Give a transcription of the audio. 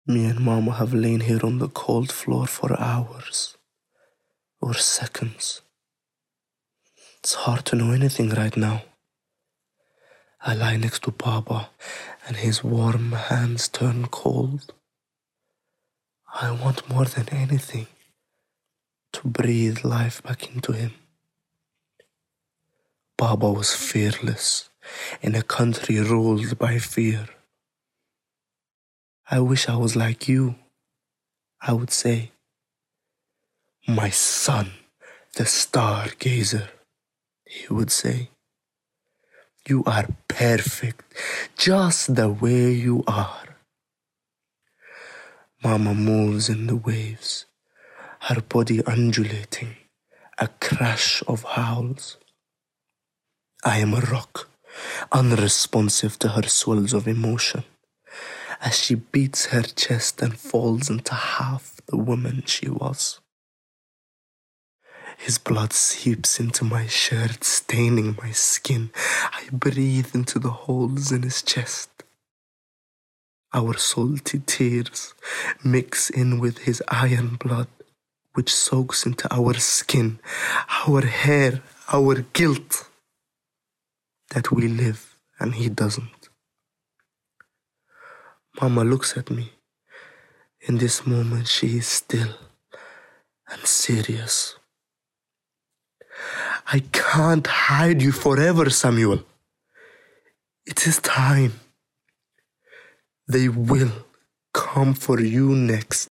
Me and Mama have lain here on the cold floor for hours or seconds. It's hard to know anything right now. I lie next to Papa and his warm hands turn cold. I want more than anything to breathe life back into him. Baba was fearless in a country ruled by fear. I wish I was like you, I would say. My son, the stargazer, he would say. You are perfect, just the way you are. Mama moves in the waves, her body undulating, a crash of howls. I am a rock, unresponsive to her swells of emotion, as she beats her chest and falls into half the woman she was. His blood seeps into my shirt, staining my skin. I breathe into the holes in his chest. Our salty tears mix in with his iron blood, which soaks into our skin, our hair, our guilt. That we live and he doesn't. Mama looks at me. In this moment she is still and serious. I can't hide you forever, Samuel. It is time. They will come for you next.